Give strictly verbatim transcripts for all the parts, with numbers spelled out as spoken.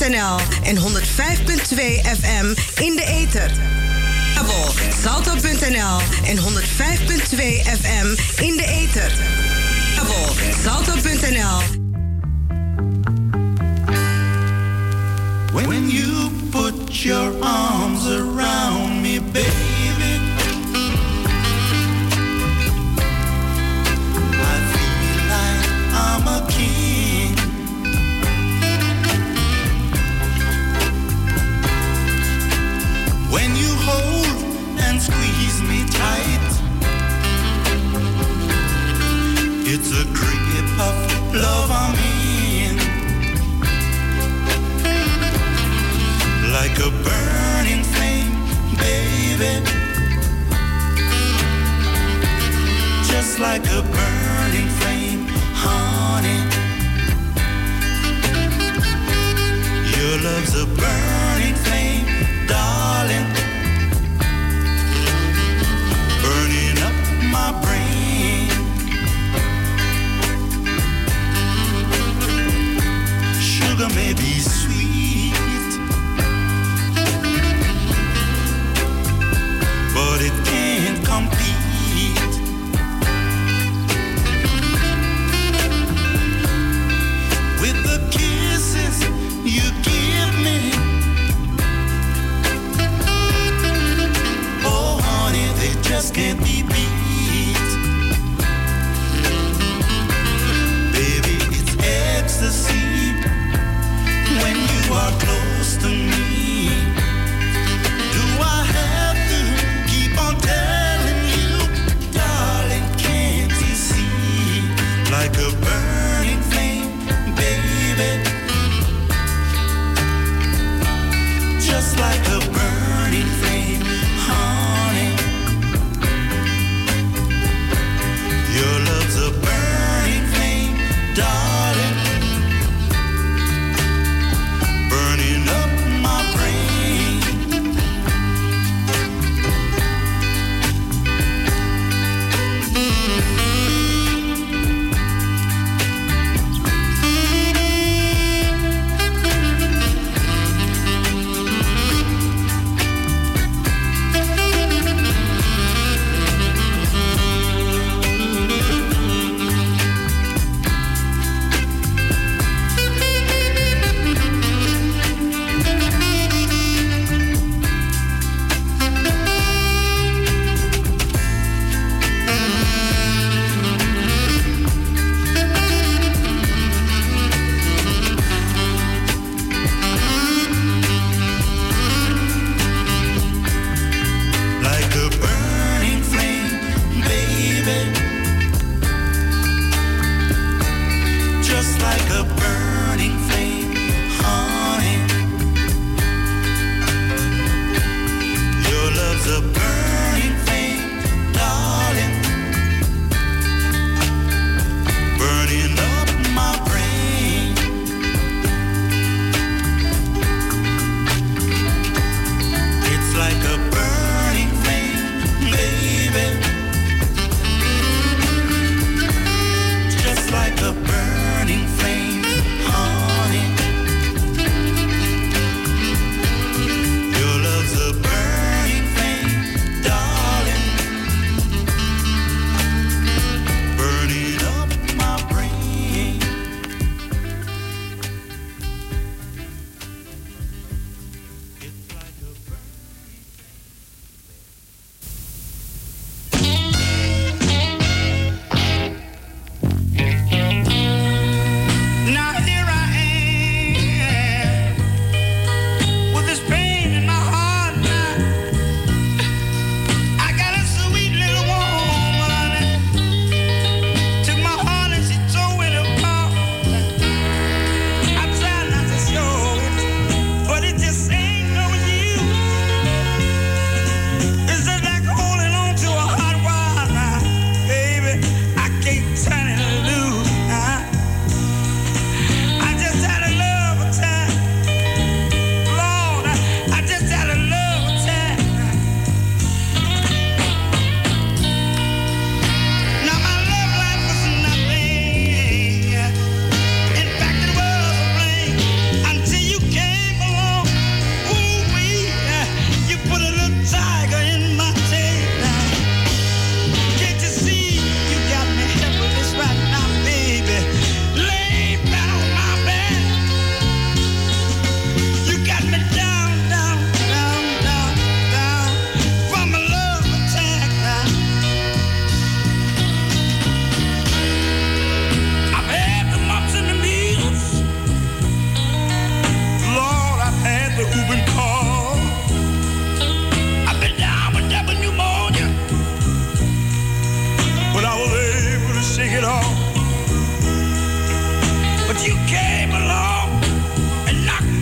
n l en honderd vijf punt twee F M in de ether. Kabel salto punt n l en honderd vijf punt twee F M in de ether. Kabel salto punt n l. When you put your arms around me, baby, I feel like I'm a king. When you hold and squeeze me tight, it's a grip of love I'm in, like a burning flame, baby, just like a burning flame, honey. Your love's a burning flame, darling, burning up my brain. Sugar may be sweet, but it can't compete with the kisses you give me. Oh honey, they just can't be beat. Baby, it's ecstasy when you are close to me. Do I have to keep on telling you, darling, can't you see? Like a burning flame, baby, just like a burning flame, honey. Your love's a burning flame, darling, burning up my brain.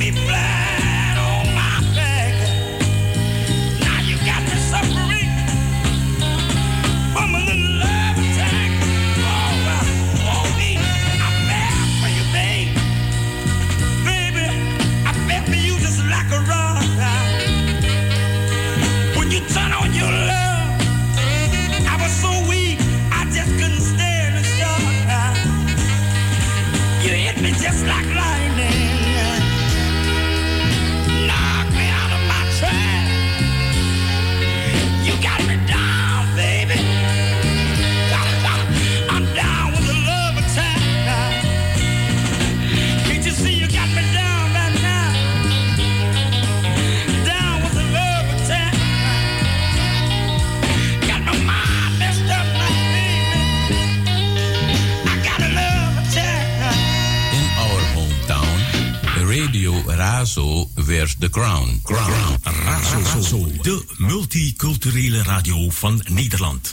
Razo wears the crown. Crown. Razo, de multiculturele radio van Nederland.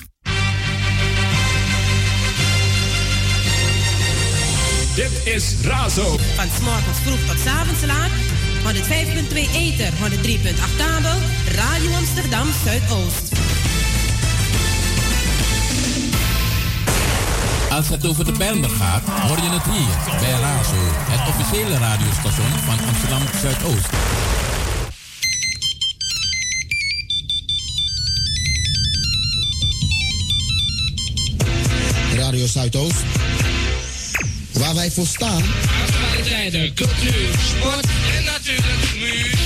Dit is Razo. Van 's morgens vroeg tot 's avonds laat. honderdvijf komma twee ether, honderddrie komma acht kabel. Radio Amsterdam Zuidoost. Als het over de Bijlmer gaat, hoor je het hier bij Razo, het officiële radiostation van Amsterdam Zuidoost. Radio Zuidoost, waar wij voor staan. Actualiteiten, cultuur, sport en natuurlijk muziek.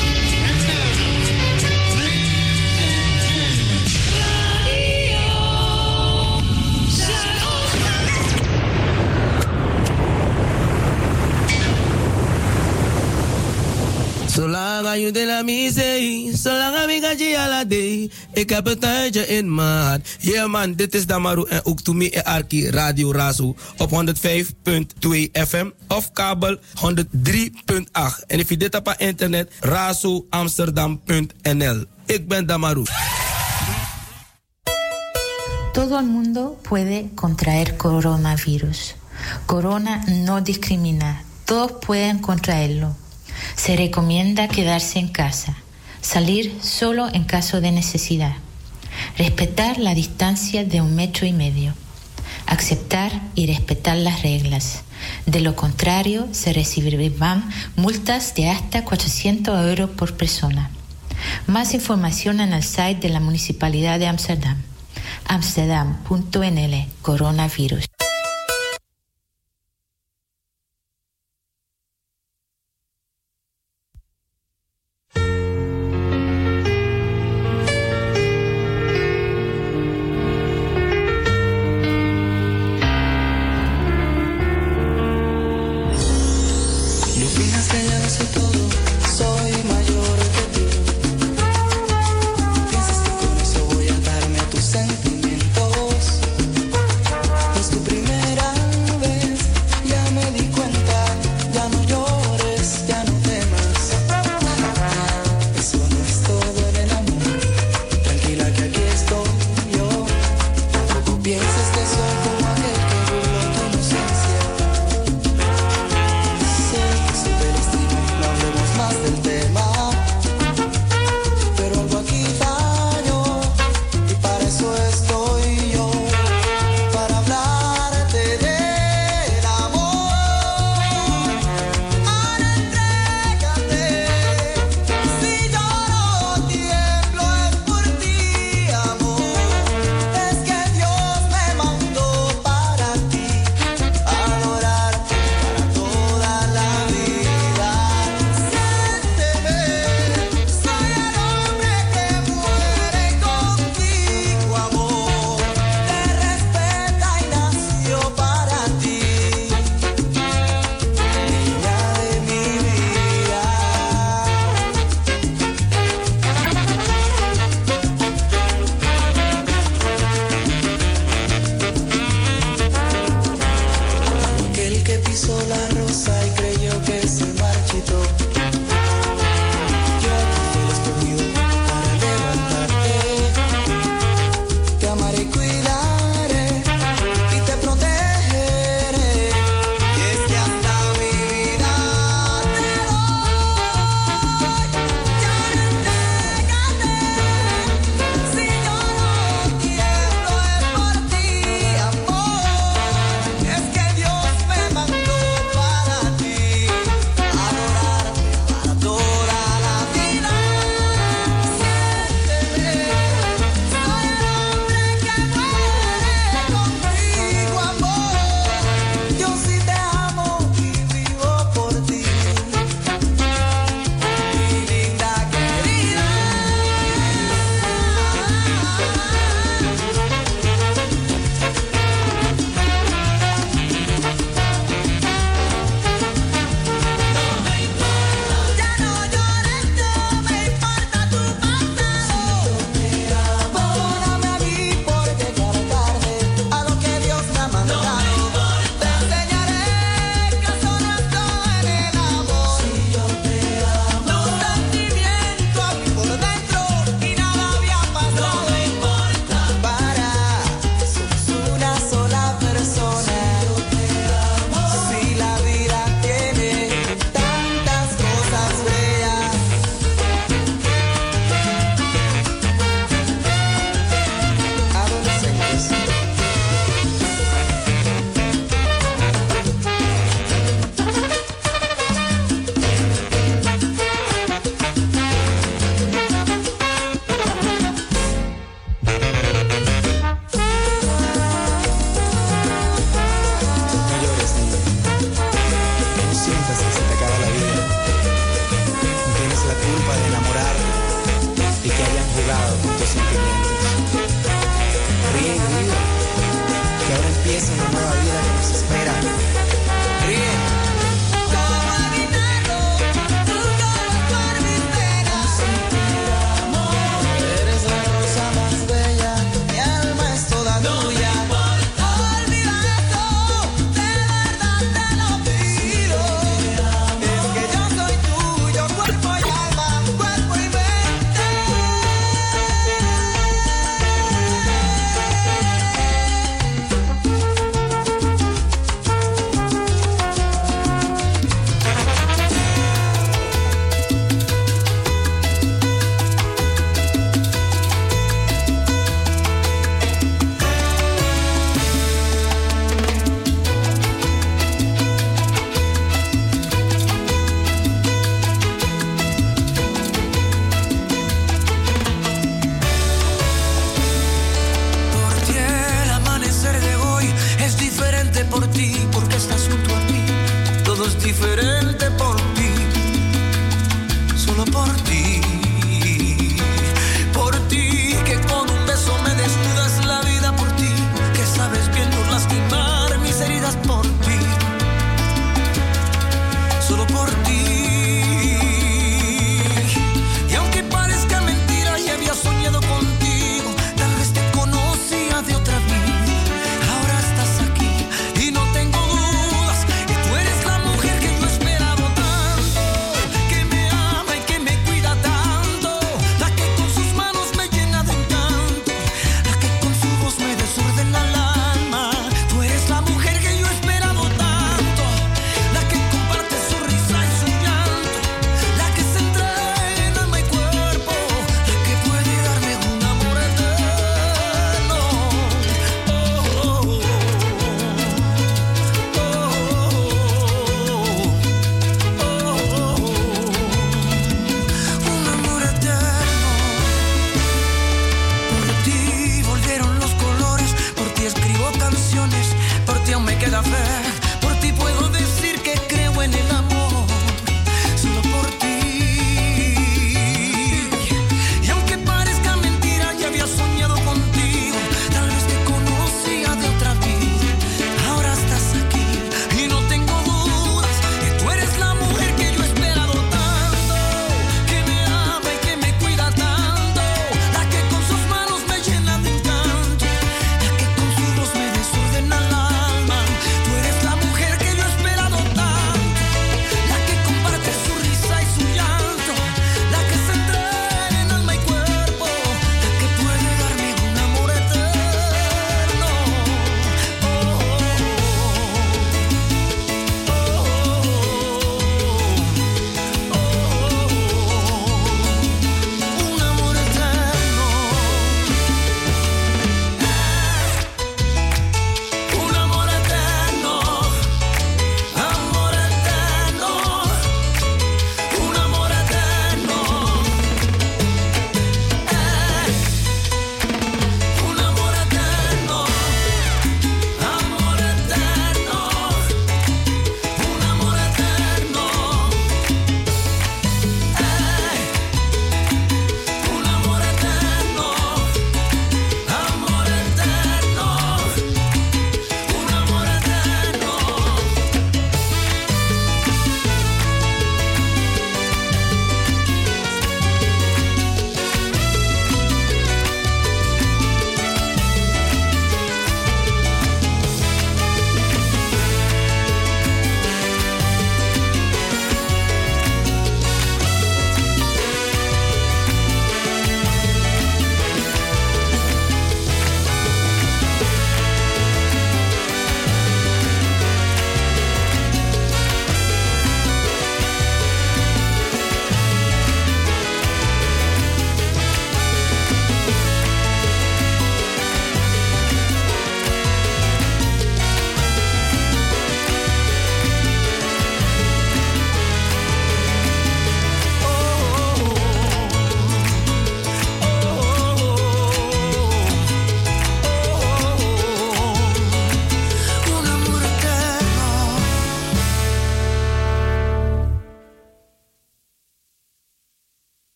Zolang je de la misei, zolang ik ga je ala day. Ik heb een tuintje in maat. Yeah man, dit is Damaru en ook to me en Arki Radio Razo op honderdvijf komma twee F M of kabel honderddrie komma acht. En if je dit op internet, razo amsterdam punt n l. Ik ben Damaru. Todo el mundo puede contraer coronavirus. Corona no discrimina. Todos pueden contraerlo. Se recomienda quedarse en casa, salir solo en caso de necesidad, respetar la distancia de un metro y medio, aceptar y respetar las reglas. De lo contrario, se recibirán multas de hasta cuatrocientos euros por persona. Más información en el site de la Municipalidad de Amsterdam, amsterdam punto n l, coronavirus. Piensas que con eso voy a darme tus sentimientos.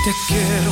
Te quiero.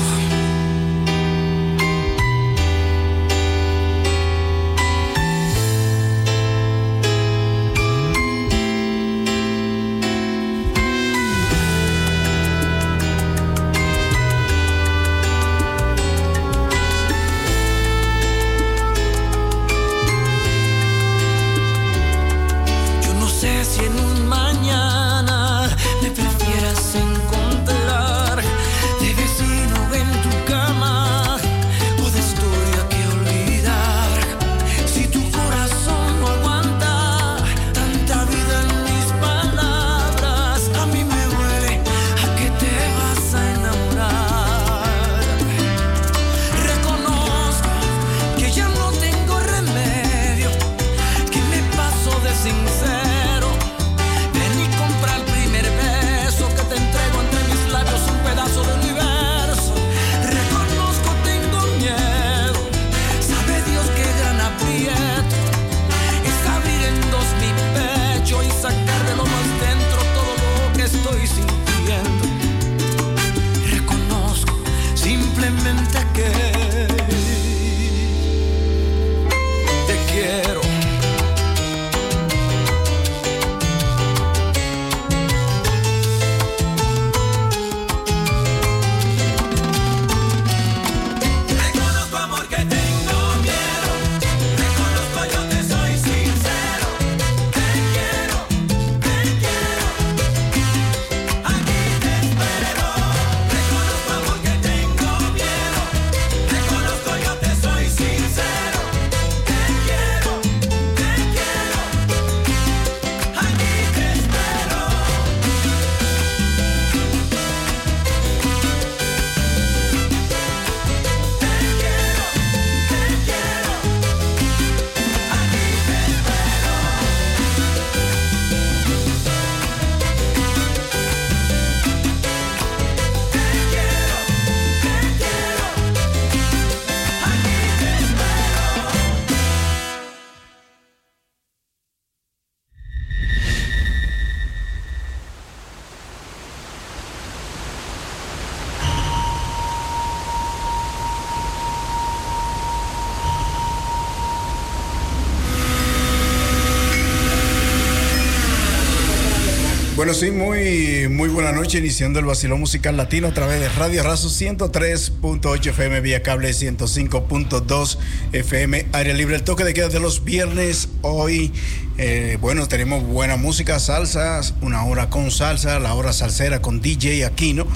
Bueno, sí, muy, muy buena noche, iniciando el vacilón musical latino a través de Radio Razo ciento tres punto ocho F M, vía cable ciento cinco punto dos F M, área libre. El toque de queda de los viernes. Hoy, eh, bueno, tenemos buena música, salsa, una hora con salsa, la hora salsera con D J Aquino.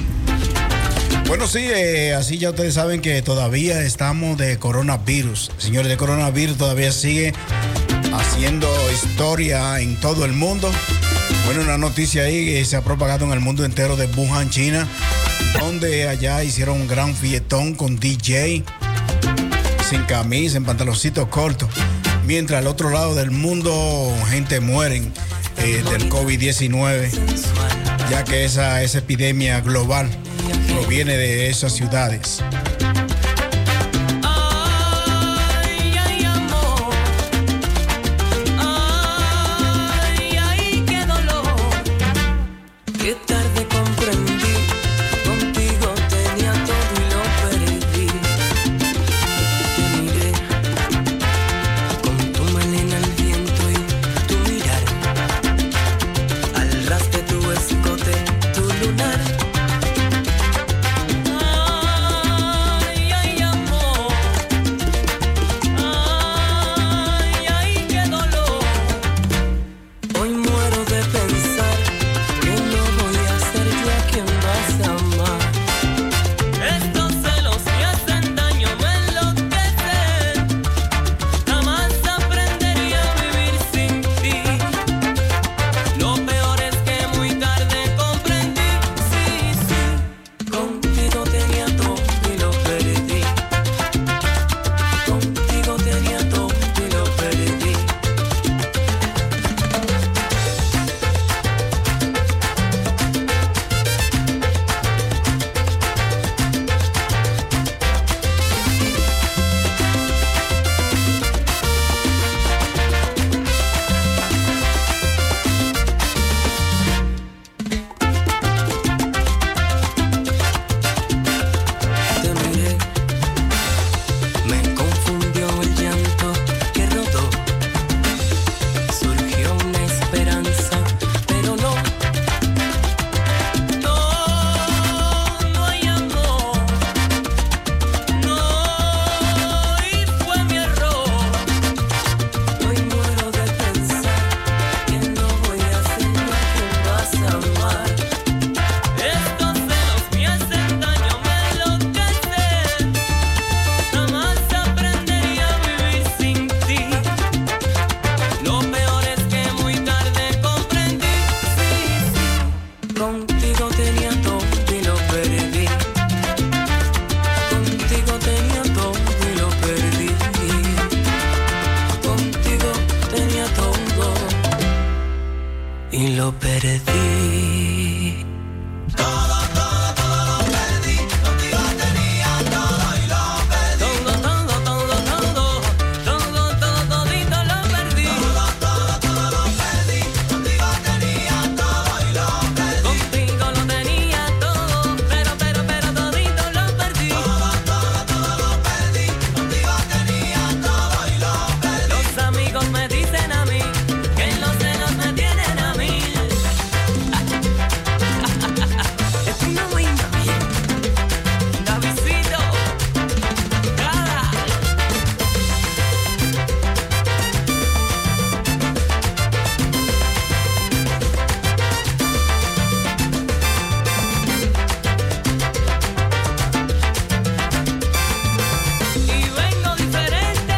Bueno, sí, eh, así ya ustedes saben que todavía estamos de coronavirus. Señores, de coronavirus todavía sigue haciendo historia en todo el mundo. Bueno, una noticia ahí que se ha propagado en el mundo entero de Wuhan, China, donde allá hicieron un gran fiestón con D J, sin camisa, en pantaloncitos cortos, mientras al otro lado del mundo gente muere eh, del COVID diecinueve, ya que esa, esa epidemia global proviene de esas ciudades. Hoy muero de pensar que no voy a ser yo a quien Contigo tenía todo y lo perdí. Contigo tenía todo y lo perdí. Contigo tenía todo y lo perdí. Todo, todo, todo lo perdí. Contigo tenía todo y lo perdí. Todo, todo, todo, todo. Todo, todo, todito lo perdí. Todo, todo, todo lo perdí. Contigo tenía todo y lo perdí. Contigo lo tenía todo, pero, pero, pero todito lo perdí. Todo, todo, todo lo perdí. Contigo tenía todo y lo perdí. Los amigos me dicen a mí que los celos me tienen a mí. Es una buena bien. Davidcito. Cada. Y vengo diferente.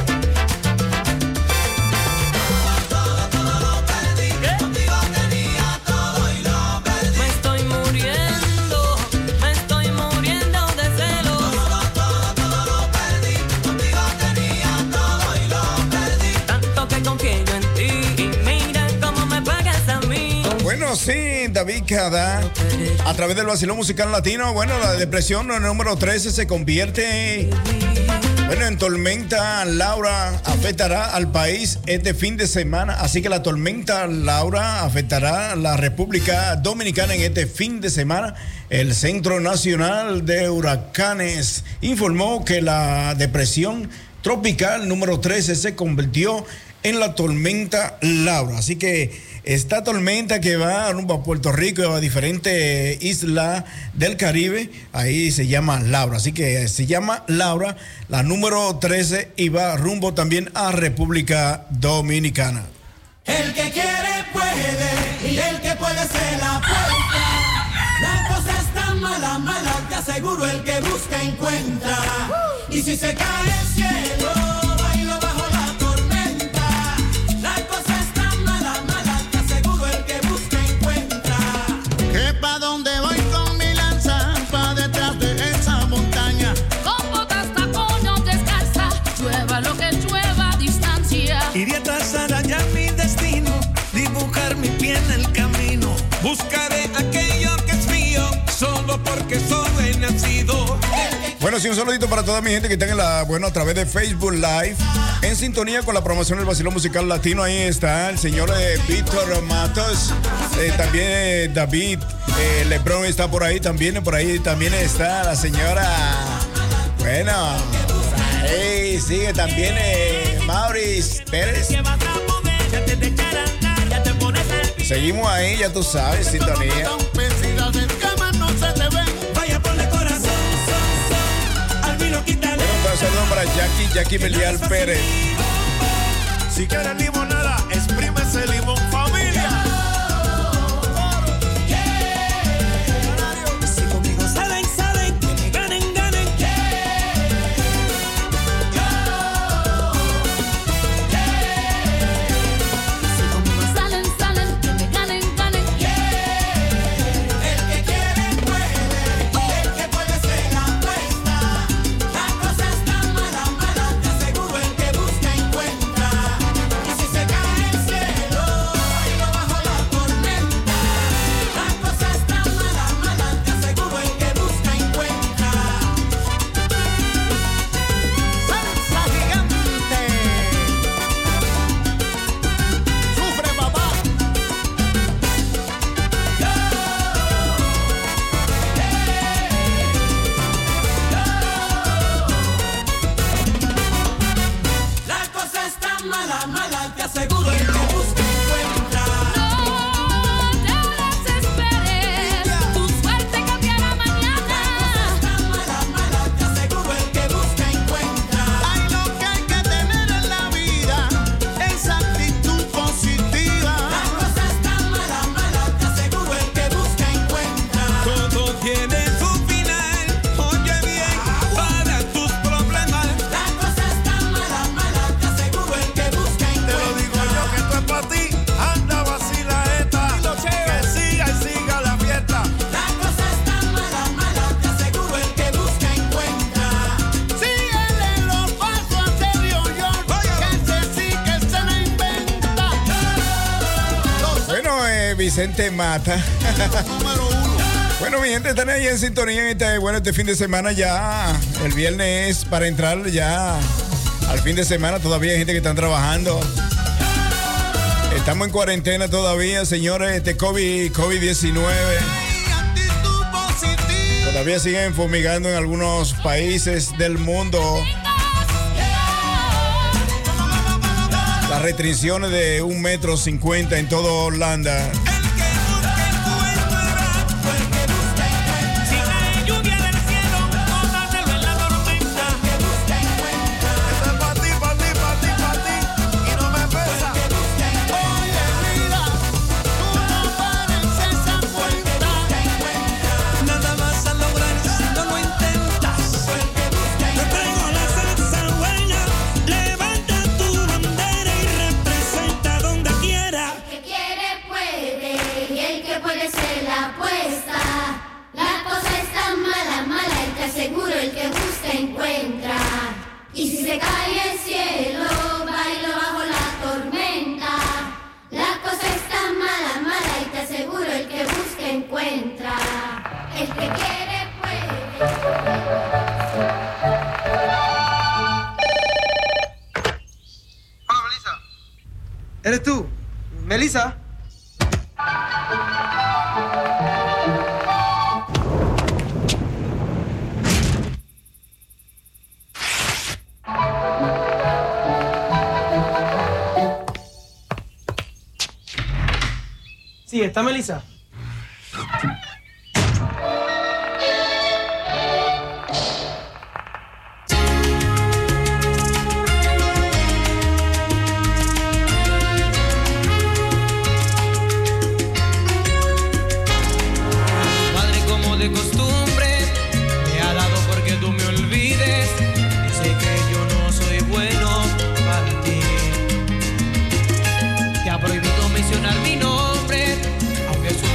Todo, todo lo perdí. Contigo tenía todo y lo perdí. Me estoy muriendo, me estoy muriendo de celos. Todo, todo, todo lo perdí. Contigo tenía todo y lo perdí. Tanto que confío en ti y mira cómo me pagas a mí. Bueno, sí, David Cada, a través del vacilón musical latino. Bueno, la depresión número trece se convierte, bueno, en tormenta Laura. Afectará al país este fin de semana. Así que la tormenta Laura afectará a la República Dominicana en este fin de semana. El Centro Nacional de Huracanes informó que la depresión tropical número trece se convirtió en la tormenta Laura. Así que esta tormenta que va rumbo a Puerto Rico y a diferentes islas del Caribe, ahí se llama Laura. Así que se llama Laura, la número trece, y va rumbo también a República Dominicana. El que quiere puede y el que puede se la apuesta. La cosa está mala, mala, te aseguro el que busca encuentra. Y si se cae el cielo, bailo bajo la tormenta. La cosa está mala, mala, te aseguro el que busca encuentra. Que pa' donde voy con mi lanza, pa' detrás de esa montaña. Con botas, tacones, descalza, llueva lo que llueva a distancia. Iré a trazar allá mi destino, dibujar mi pie en el camino. Buscaré aquello que es mío, solo porque soy nacido. Bueno, sí, un saludito para toda mi gente que está en la, bueno, a través de Facebook Live, en sintonía con la promoción del vacilón musical latino. Ahí está el señor eh, Víctor Matos, eh, también eh, David eh, Lebron está por ahí también, por ahí también está la señora, bueno, por ahí sigue también eh, Maurice Pérez. Seguimos ahí, ya tú sabes, sintonía. Un saludo para Jackie, Jackie Belial Pérez. Si quieres limonada, exprime ese limón, familia. Si conmigo salen, salen, que me ganen, ganen. Si conmigo salen, salen, que me ganen, ganen. El que quiere puede, y el que puede se la apuesta. La cosa está mala, mala, te aseguro el que busca encuentra. Y si se Vicente Mata. Bueno, mi gente, están ahí en sintonía en este, bueno, este fin de semana ya. El viernes para entrar ya al fin de semana. Todavía hay gente que están trabajando. Estamos en cuarentena todavía, señores. Este COVID, COVID diecinueve. Todavía siguen fumigando en algunos países del mundo. Las restricciones de un metro cincuenta en toda Holanda. Seguro el que busca encuentra. Y si se cae el cielo, bailo bajo la tormenta. La cosa está mala, mala y te aseguro el que busca encuentra. El que quiere puede. Hola, Melissa. ¿Eres tú? ¿Melissa? Sí, está Melissa. Padre, como de costumbre, me ha dado porque tú me olvides. Dice que yo no soy bueno para ti. Te ha prohibido mencionar mi nombre, aunque su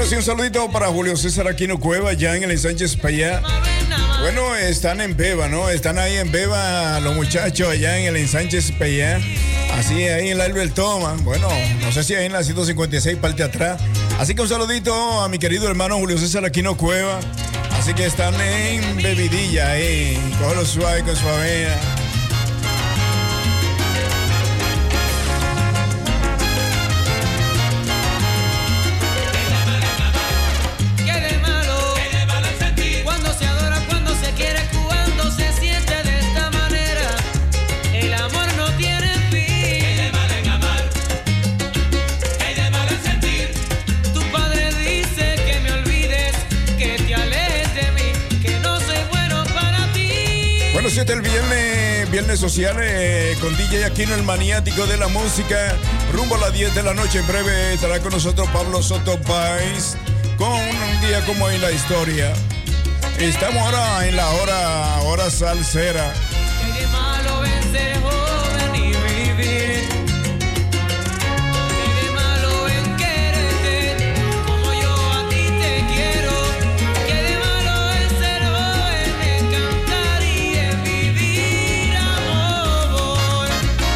sí, un saludito para Julio César Aquino Cueva, ya en el Sánchez Payá. Bueno, están en Beba, ¿no? Están ahí en Beba los muchachos allá en el Ensánchez Payá. Así, ahí en la Albert Thomas. Bueno, no sé si ahí en la ciento cincuenta y seis, parte atrás. Así que un saludito a mi querido hermano Julio César Aquino Cueva. Así que están en bebidilla ahí. Cógelo suave con su avena. Este el viernes, viernes social eh, con D J Aquino, el maniático de la música. Rumbo a las diez de la noche. En breve estará con nosotros Pablo Soto Páez con un día como en la historia. Estamos ahora en la hora, hora salsera. Qué malo es ser joven y vivir. Qué malo es quererte como yo a ti te quiero. Qué malo es ser joven, es cantar y es vivir amor.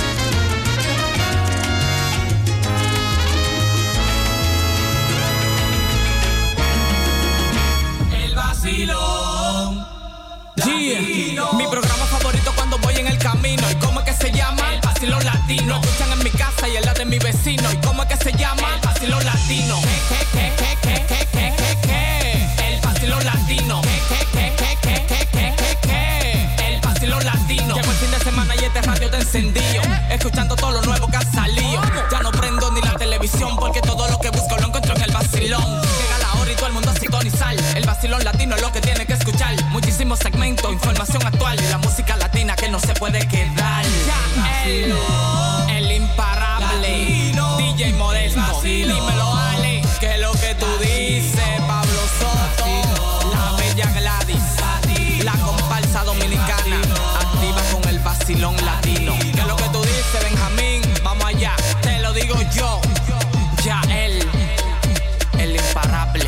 El vacilón. Yeah. Mi programa favorito cuando voy en el camino. ¿Y cómo es que se llama? El vacilón latino. Lo escuchan en mi casa y en la de mi vecino. ¿Y cómo es que se llama? El vacilón latino. ¿Qué, qué, qué, qué, qué, qué, qué, qué? El vacilón latino. ¿Qué, qué, qué, qué, qué, qué, qué, qué? El vacilón latino. Llegó el fin de semana y este radio te encendido. Escuchando todo lo nuevo que ha salido. Ya no prendo ni la televisión porque todo lo que busco lo encuentro en el vacilón. Llega la hora y todo el mundo a sintonizar. El vacilón latino es lo que tiene que escuchar. Muchísimos segmentos, información actual y la música latina que no se puede quedar. El, el imparable Latino. D J Modesto, dímelo Ale, que es lo que tú dices. Pablo Soto, la bella Gladys, la comparsa dominicana, activa con el vacilón latino. Que es lo que tú dices, Benjamín, vamos allá, te lo digo yo, ya él, el imparable.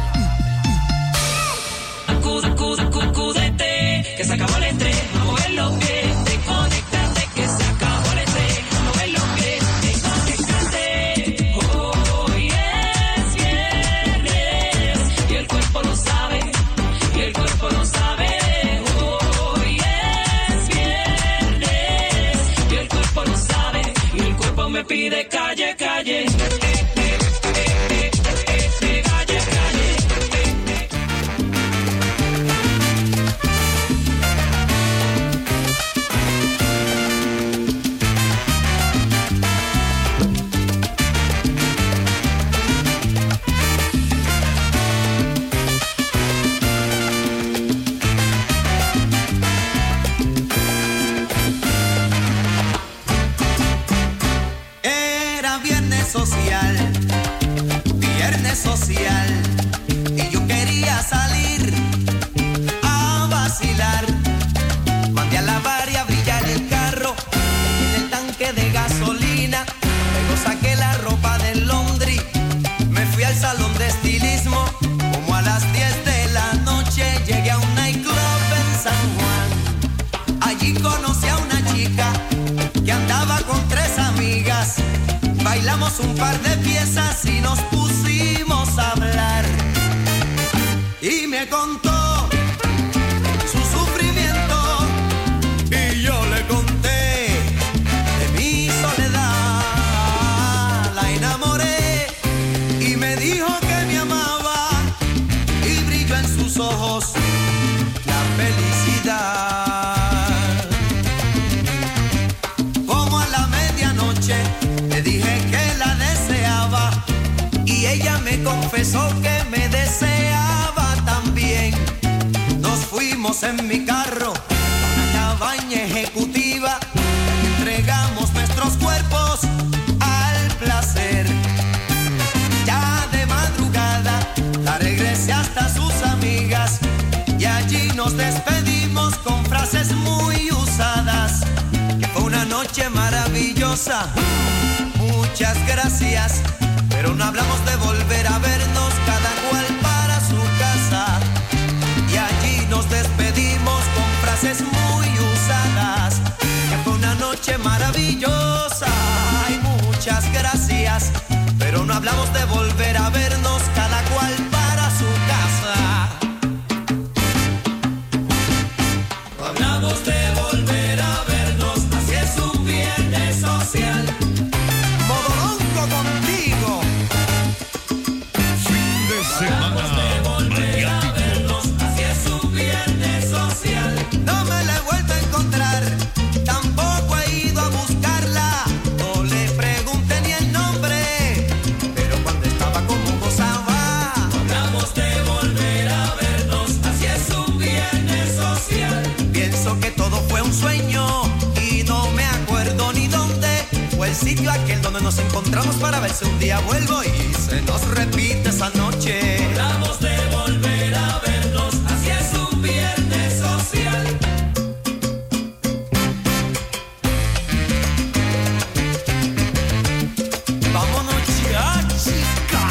Acúdete, que se acabó el estrés, a mover los pies, desconectate, que se acabó el estrés, a mover los pies, desconectate. Hoy es viernes y el cuerpo lo sabe, y el cuerpo lo sabe. Hoy es viernes y el cuerpo lo sabe, y el cuerpo me pide calle, calle. Social, viernes social, y yo quería salir a vacilar. Mandé a lavar y a brillar el carro en el tanque de gasolina. Luego saqué la ropa del laundry, me fui al salón de estilismo. Como a las diez de la noche llegué a un nightclub en San Juan. Allí conocí a una chica que andaba con tres amigas. Bailamos un par de piezas y nos pusimos a hablar. Y me contó su sufrimiento y yo le conté de mi soledad. La enamoré y me dijo que me amaba y brilló en sus ojos la felicidad. Como a la medianoche le dije que la deseaba y ella me confesó que me deseaba también. Nos fuimos en mi carro a una cabaña ejecutiva y entregamos nuestros cuerpos al placer. Ya de madrugada la regresé hasta sus amigas y allí nos despedimos con frases muy usadas. Que fue una noche maravillosa. Muchas gracias, pero no hablamos de volver a vernos cada Hablamos de volver a vernos cada cual para su casa. Hablamos de volver a vernos, así es un viernes social. Modolongo contigo. Fin de semana. Hablamos de volver a vernos, así es un viernes social. No me la he vuelto a encontrar, tampoco he ido a buscarla. No le pregunté ni el nombre, pero cuando estaba como gozaba. Hablamos de volver a vernos, así es un viernes social. Pienso que todo fue un sueño y no me acuerdo ni dónde fue el sitio aquel donde nos encontramos para ver si un día vuelvo y se nos repite esa noche. Hablamos de volver a vernos, así es un viernes social. Vámonos ya, chica.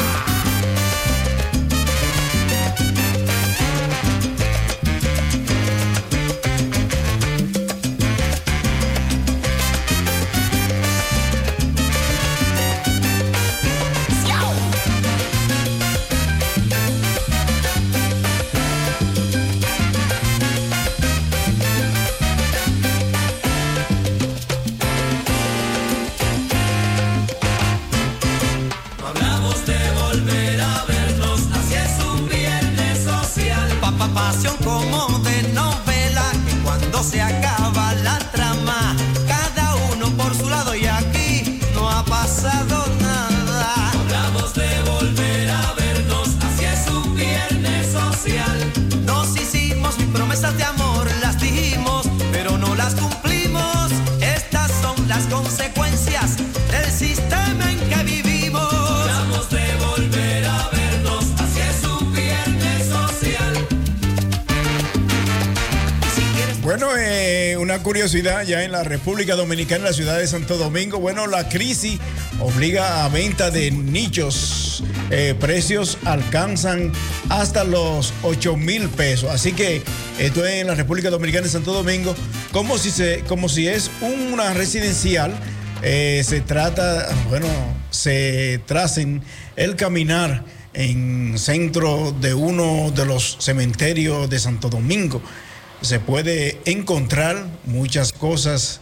Hablamos de volver a vernos, así es un viernes social. Papá, pasión como de novela, que cuando se acaba la trama, cada uno por su lado y aquí no ha pasado nada. Hablamos de volver a vernos, así es un viernes social. Nos hicimos mil promesas de amor, las dijimos, pero no las cumplimos. Estas son las consecuencias del sistema en que vivimos. Hablamos de volver a vernos, así es un viernes social. Si quieres... Bueno, eh, una curiosidad ya en la República Dominicana, en la ciudad de Santo Domingo. Bueno, la crisis obliga a venta de nichos. Eh, precios alcanzan hasta los ocho mil pesos. Así que esto es en la República Dominicana, en Santo Domingo, como si, se, como si es una residencial. Eh, se trata, bueno, se tracen el caminar en centro de uno de los cementerios de Santo Domingo. Se puede encontrar muchas cosas,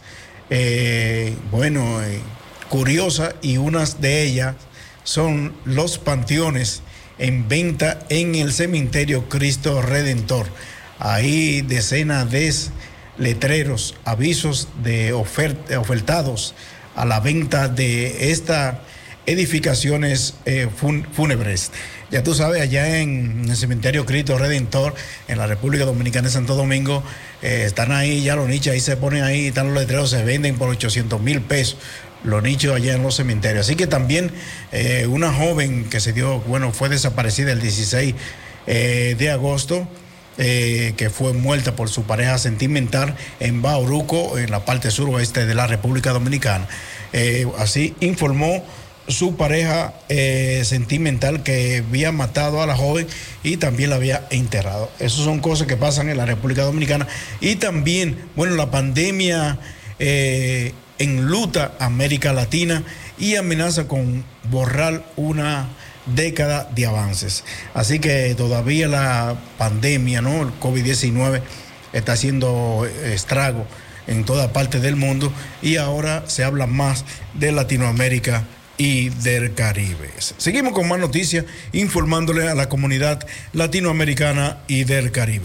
eh, bueno, eh, curiosas, y unas de ellas son los panteones en venta en el cementerio Cristo Redentor. Hay decenas de letreros, avisos de ofert- ofertados a la venta de estas edificaciones eh, fun- fúnebres. Ya tú sabes, allá en el cementerio Cristo Redentor, en la República Dominicana de Santo Domingo, eh, están ahí ya los nichos, ahí se ponen ahí, están los letreros, se venden por ochocientos mil pesos. Los nichos allá en los cementerios. Así que también eh, una joven que se dio, bueno, fue desaparecida el dieciséis eh, de agosto, eh, que fue muerta por su pareja sentimental en Bauruco, en la parte suroeste de la República Dominicana. Eh, así informó su pareja eh, sentimental, que había matado a la joven y también la había enterrado. Esas son cosas que pasan en la República Dominicana. Y también, bueno, la pandemia eh, enluta a América Latina y amenaza con borrar una década de avances. Así que todavía la pandemia, ¿no? El COVID diecinueve está haciendo estrago en toda parte del mundo, y ahora se habla más de Latinoamérica y del Caribe. Seguimos con más noticias, informándole a la comunidad latinoamericana y del Caribe.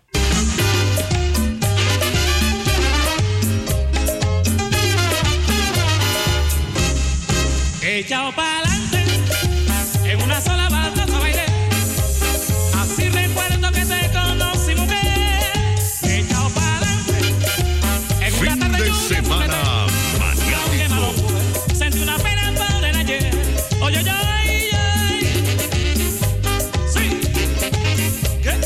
Echao pa'lante, en una sola banda no bailé. Así recuerdo que te conocí, mujer. Echao pa'lante, en una tarde Fin de lluvia, semana maniático. Sentí una pena por el ayer. Oye, oye, oye. Sí. ¿Qué?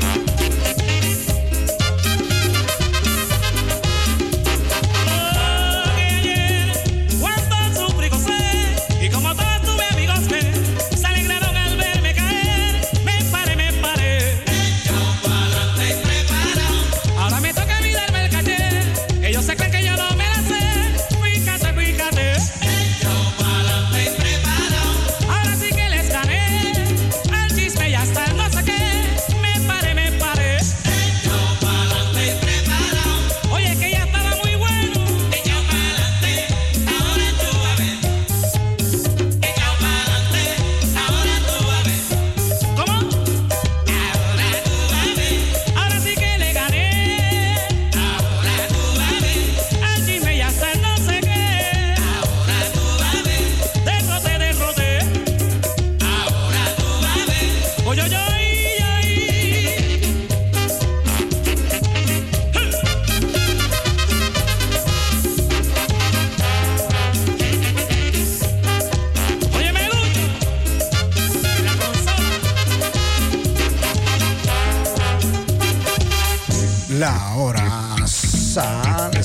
Oh.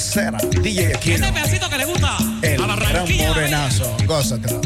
Salsera, D J Aquino. Este pedacito que le gusta El a gran Barranquilla. morenazo. Gózatelo.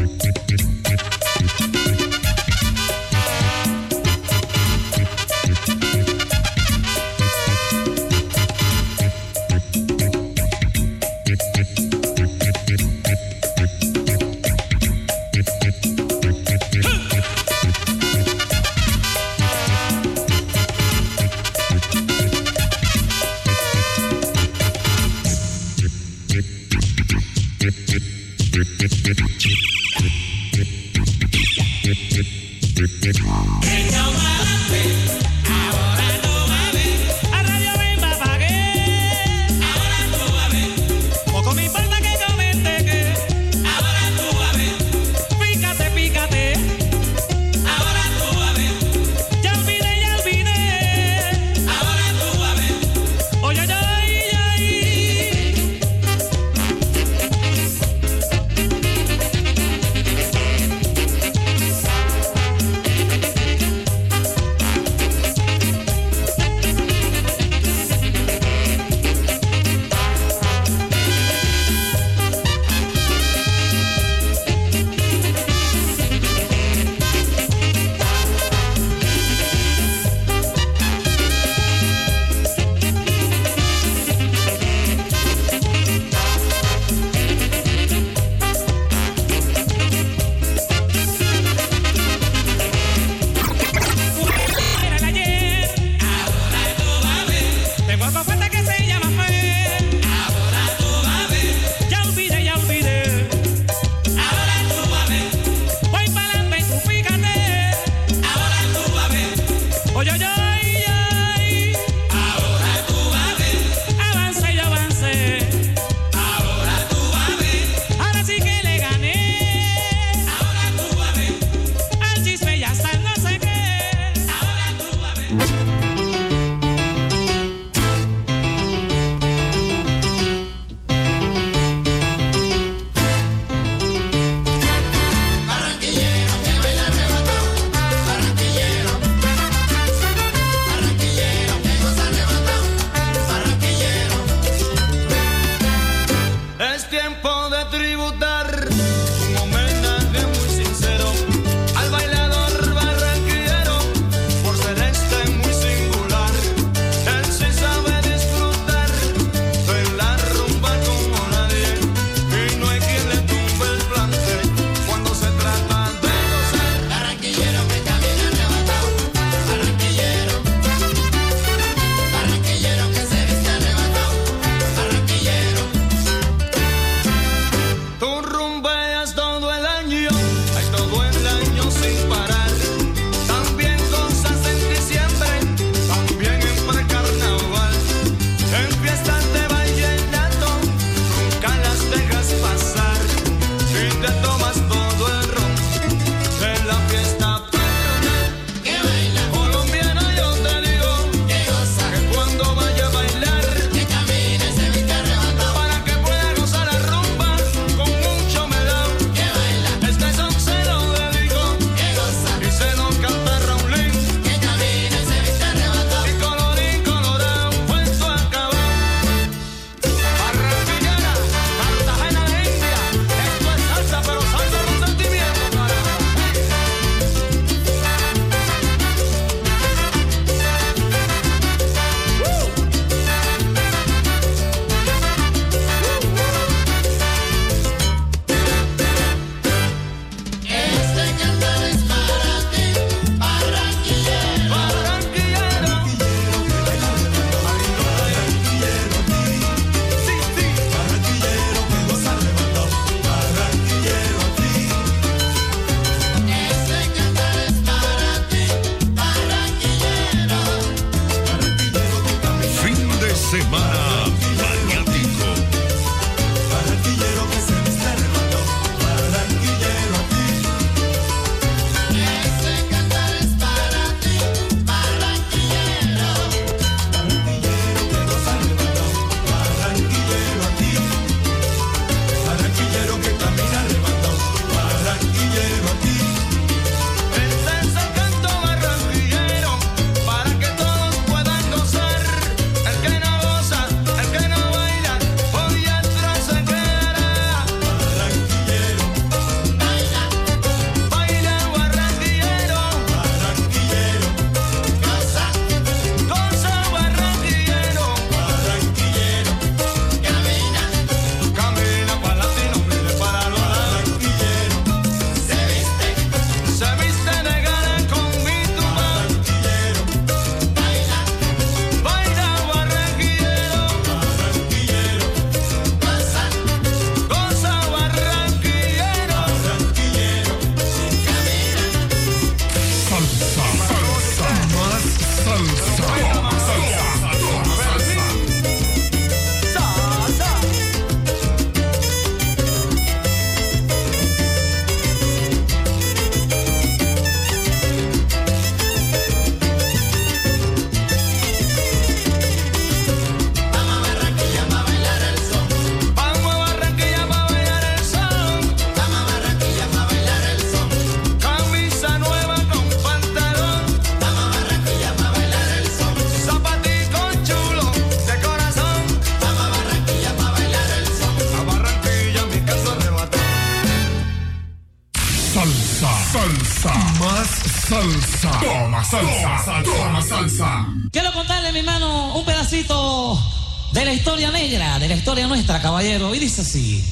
más salsa. Toma salsa, toma salsa. Quiero contarle, mi hermano, un pedacito de la historia negra, de la historia nuestra, caballero. Y dice así.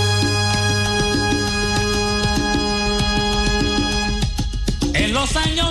Los años